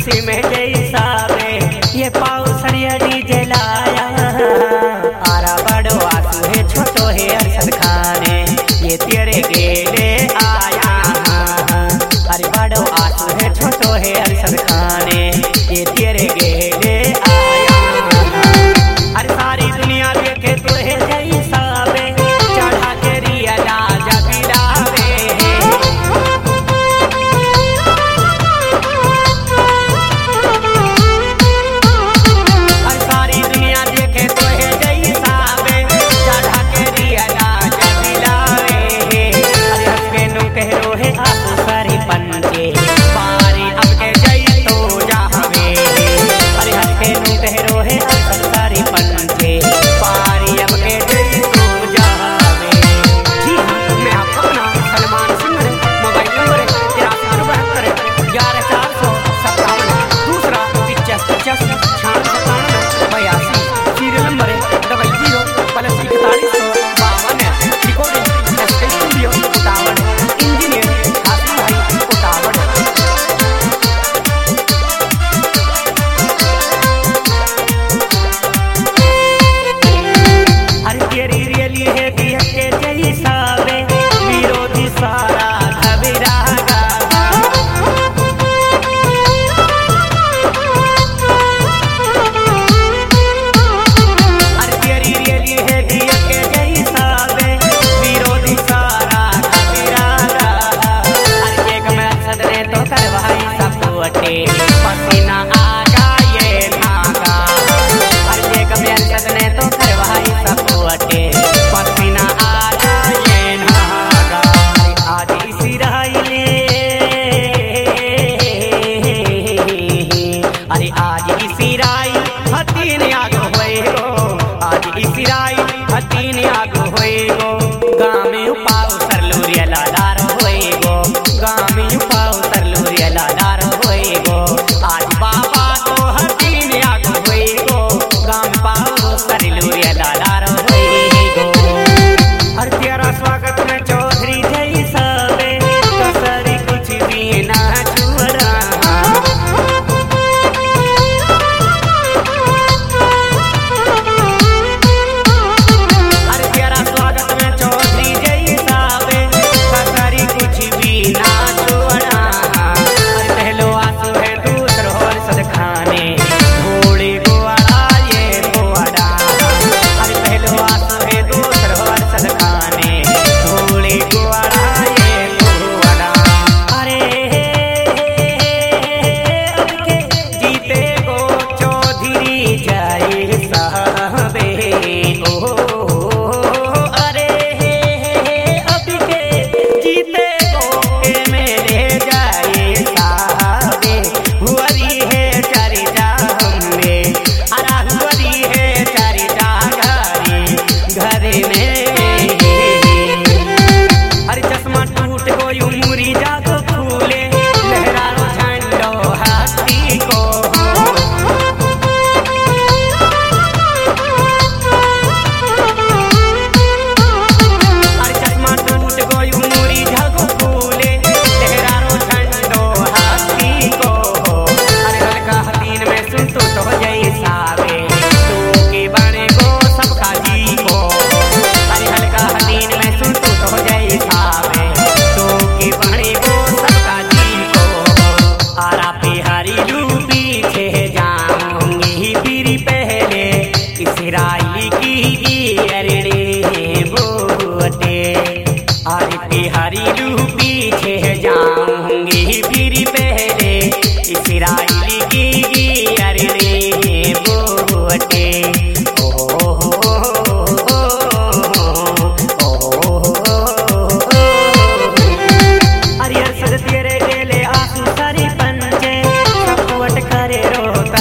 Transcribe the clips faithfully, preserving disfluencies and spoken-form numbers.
खुशी में जैसा वे ये पाऊ सरिया डीजे लाया। आरा बड़ो आंसू है छोटो है अरसद खाने ये तेरे गेले आया। अरे बड़ो आंसू है छोटो है अरसद खाने ये तेरे गेले आया। अरे सारी दुनिया देखे तो है जैसा वे चढ़ा के रिया राजा बिलावे। पसीना आगा ये नागा हर जगह में सदने तो करवाई सब अटे पसीना आगा ये नागा। आज इसी राइले अरे आज इसी राई हतीन आग होए गो। आज इसी राई हतीन आग होए गो। गाँव में उपाव सरलूरिया लालार होए गो। गाँव में उपाव सरलूरिया लालार होए गो। आज बाबा तो हतीन आग होए गो। गाँव पाव सरलूरिया लालार होए गो। हर तेरा स्वागत में चौधरी जैसा वे कसरी कुछ भी ना छुड़ा। इसराइली की अरड़े बोटे आज बिहारी लू पीछे जाऊंगी फिर पहले। इसराइली की अरड़े बोटे अरे अरसद तेरे गेले आंसू सारी पंचे सपोर्ट करे रो।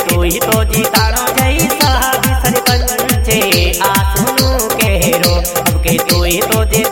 तू ही तो जीतानो जैसा सरपंच आ सुनू के रो अब के तू ही तो